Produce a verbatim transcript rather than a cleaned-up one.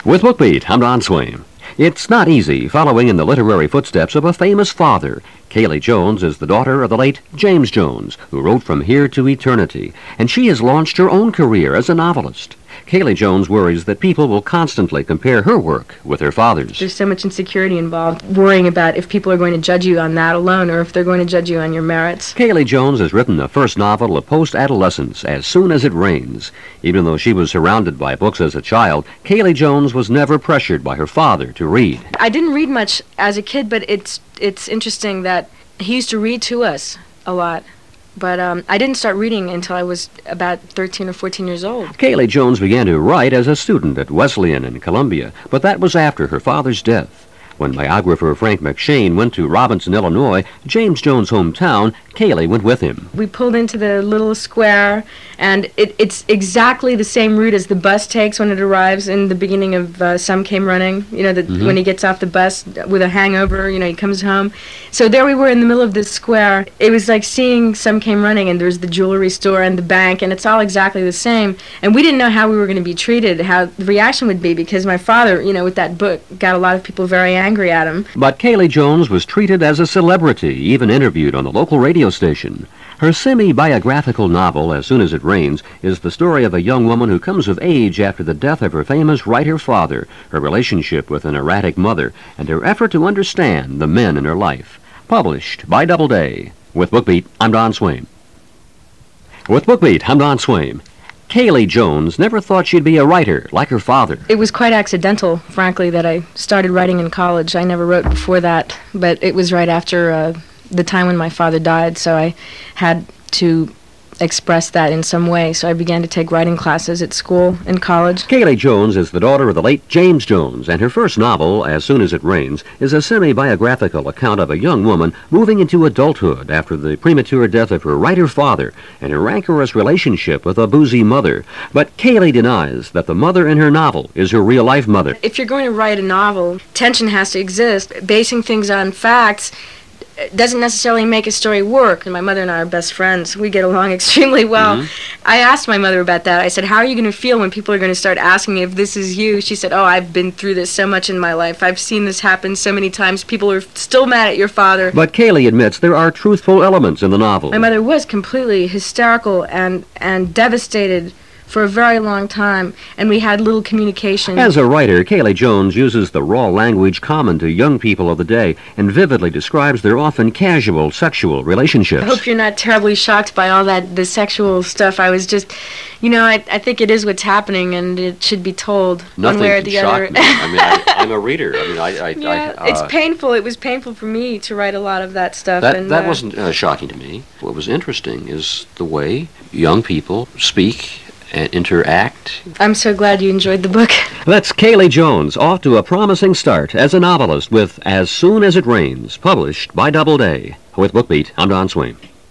With BookBeat, I'm Don Swain. It's not easy following in the literary footsteps of a famous father. Kaylie Jones is the daughter of the late James Jones, who wrote From Here to Eternity, and she has launched her own career as a novelist. Kaylie Jones worries that people will constantly compare her work with her father's. There's so much insecurity involved, worrying about if people are going to judge you on that alone or if they're going to judge you on your merits. Kaylie Jones has written the first novel of post-adolescence, As Soon as It Rains. Even though she was surrounded by books as a child, Kaylie Jones was never pressured by her father to read. I didn't read much as a kid, but it's it's interesting that he used to read to us a lot. But um, I didn't start reading until I was about thirteen or fourteen years old. Kaylie Jones began to write as a student at Wesleyan in Columbia, but that was after her father's death. When biographer Frank McShane went to Robinson, Illinois, James Jones' hometown, Kaylie went with him. We pulled into the little square, and it, it's exactly the same route as the bus takes when it arrives in the beginning of uh, Some Came Running. You know, the, mm-hmm. when he gets off the bus with a hangover, you know, he comes home. So there we were in the middle of this square. It was like seeing Some Came Running, and there's the jewelry store and the bank, and it's all exactly the same. And we didn't know how we were going to be treated, how the reaction would be, because my father, you know, with that book, got a lot of people very angry at him. But Kaylie Jones was treated as a celebrity, even interviewed on the local radio station. Her semi-biographical novel, As Soon as It Rains, is the story of a young woman who comes of age after the death of her famous writer father, her relationship with an erratic mother, and her effort to understand the men in her life. Published by Doubleday. With BookBeat, I'm Don Swain. With BookBeat, I'm Don Swain. Kaylie Jones never thought she'd be a writer like her father. It was quite accidental, frankly, that I started writing in college. I never wrote before that, but it was right after uh, the time when my father died, so I had to express that in some way. So I began to take writing classes at school and college. Kaylie Jones is the daughter of the late James Jones, and her first novel, As Soon as It Rains, is a semi-biographical account of a young woman moving into adulthood after the premature death of her writer father and her rancorous relationship with a boozy mother. But Kaylie denies that the mother in her novel is her real-life mother. If you're going to write a novel, tension has to exist. Basing things on facts doesn't necessarily make a story work. And my mother and I are best friends. We get along extremely well. Mm-hmm. I asked my mother about that. I said, how are you going to feel when people are going to start asking if this is you? She said, oh, I've been through this so much in my life. I've seen this happen so many times. People are still mad at your father. But Kaylie admits there are truthful elements in the novel. My mother was completely hysterical and, and devastated for a very long time, and we had little communication. As a writer, Kaylie Jones uses the raw language common to young people of the day and vividly describes their often casual sexual relationships. I hope you're not terribly shocked by all that, the sexual stuff. I was just, you know, I, I think it is what's happening, and it should be told Nothing one way or the shock other. Me. I mean, I, I'm a reader. I mean, I... I, yeah, I uh, it's painful. It was painful for me to write a lot of that stuff. That, and, that uh, wasn't uh, shocking to me. What was interesting is the way young people speak and interact. I'm so glad you enjoyed the book. That's Kaylie Jones, off to a promising start as a novelist with As Soon as It Rains, published by Doubleday. With BookBeat, I'm Don Swain.